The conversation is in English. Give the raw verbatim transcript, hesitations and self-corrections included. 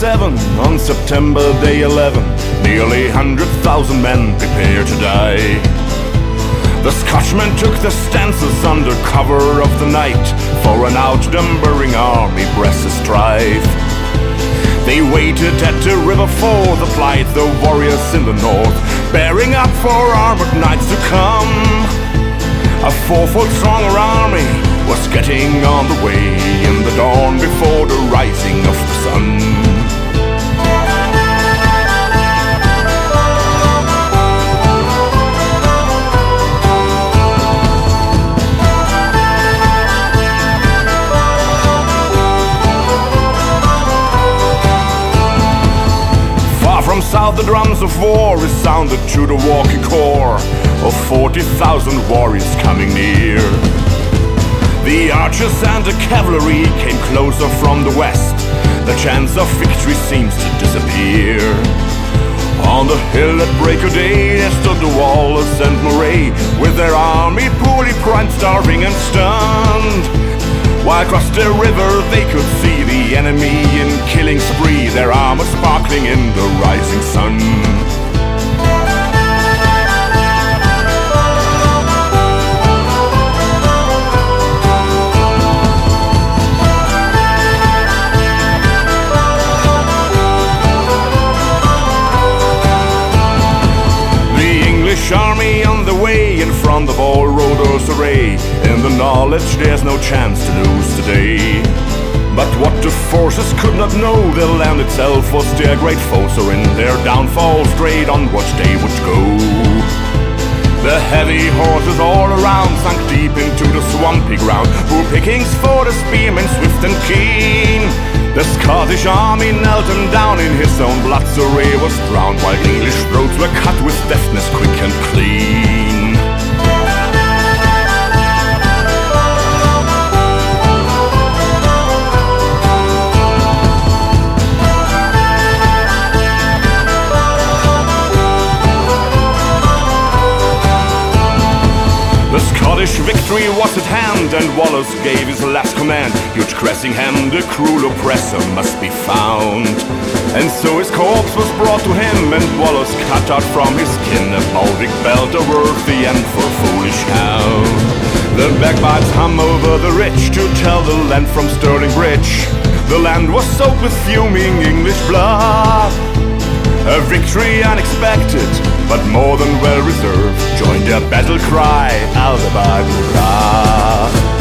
seven, on September day eleven, nearly one hundred thousand men prepare to die. The Scotchmen took their stances under cover of the night, for an outnumbering army breast the strife. They waited at the river for the flight, the warriors in the north, bearing up for armored knights to come. A four-foot stronger army was getting on the way in the dawn before the rising of the sun. From south the drums of war resounded to the walking corps of forty thousand warriors coming near. The archers and the cavalry came closer from the west. The chance of victory seems to disappear. On the hill at break of day there stood the Wallace and Moray, with their army poorly primed, starving and stunned. While across the river they could see the enemy in killing spree, their armor sparkling in the rising sun. The English army on the way in front of all Rodor's array, in the knowledge there's no chance to lose today. But what the forces could not know, the land itself was their great foe, so in their downfall straight onwards they would go. The heavy horses all around sunk deep into the swampy ground, who pickings for the spearmen swift and keen. The Scottish army knelt him down, in his own blood so Ray was drowned, while English throats were cut with deftness quick and clean. The Scottish victory was at hand, and Wallace gave his last command. Huge Cressingham, the cruel oppressor, must be found. And so his corpse was brought to him, and Wallace cut out from his skin a baldric belt, a worthy end for a foolish hound. The bagpipes hum over the ridge to tell the land from Stirling Bridge. The land was soaked with fuming English blood. A victory unexpected, but more than well reserved, joined their battle cry, Aldabad Murad.